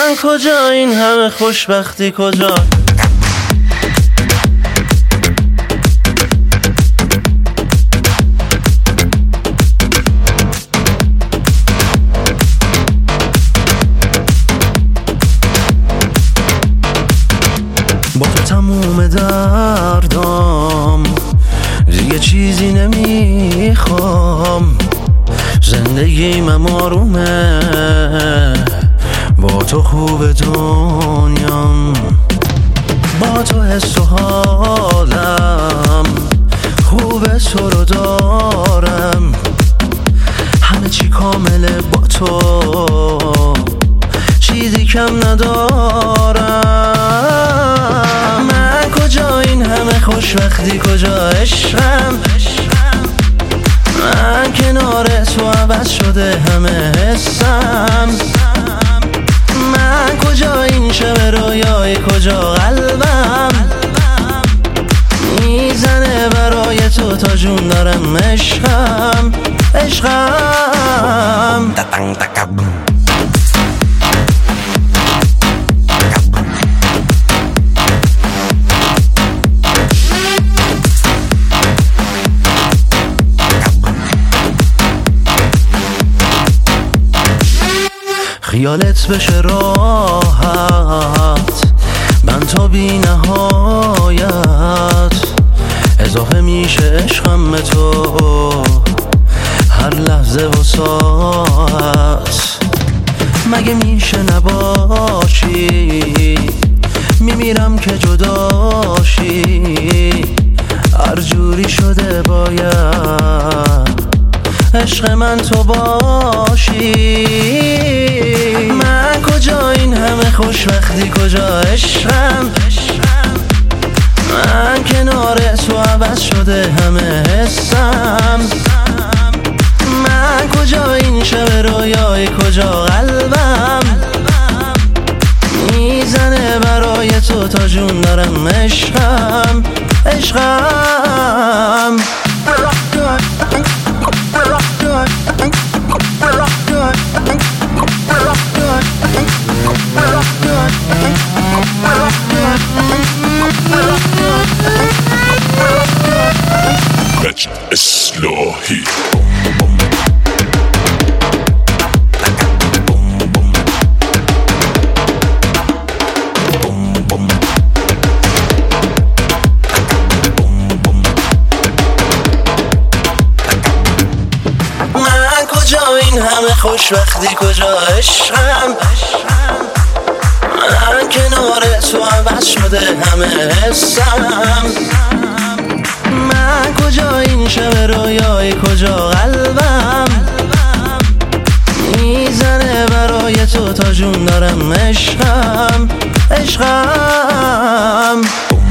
من کجا این همه خوشبختی کجا؟ با تو تموم دردام دیگه چیزی نمیخوام، زندگیم آرومه، با تو خوب دنیام، با تو حس و حالم خوبه، تو رو دارم، همه چی کامله با تو، چیزی کم ندارم. من کجا این همه خوشبختی کجا عشقم؟ من کنار تو عوض شده همه حسم. من کجا این شب رویای کجا قلبم میزنه برای تو تا جون دارم عشقم عشقم.. خیالت بشه راحت، من تا بی نهایت اضافه میشه عشقم به تو، هر لحظه و ساعت. مگه میشه نباشی؟ میمیرم که جداشی، هر جوری شده باید عشق من تو باشی. من کجا این همه خوشبختی کجا عشقم؟ من کنار تو عوض شده همه حسم. من کجا این شب رویای کجا قلبم میزنه برای تو تا جون دارم عشقم عشقم. مجد اصلاحی این همه خوشبختی کجا عشقم؟ من کنار تو عوض شده همه حسم. من کجا این شب رویای کجا قلبم میزنه برای تو تا جون دارم عشقم عشقم.